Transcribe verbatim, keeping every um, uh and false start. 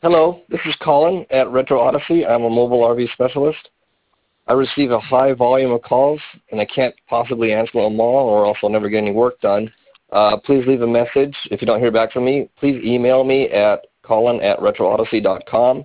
Hello, this is Colin at Retro Odyssey. I'm a mobile R V specialist. I receive a high volume of calls, and I can't possibly answer them all, or else I'll never get any work done. Uh, please leave a message. If you don't hear back from me, please email me at colin at retro odyssey dot com.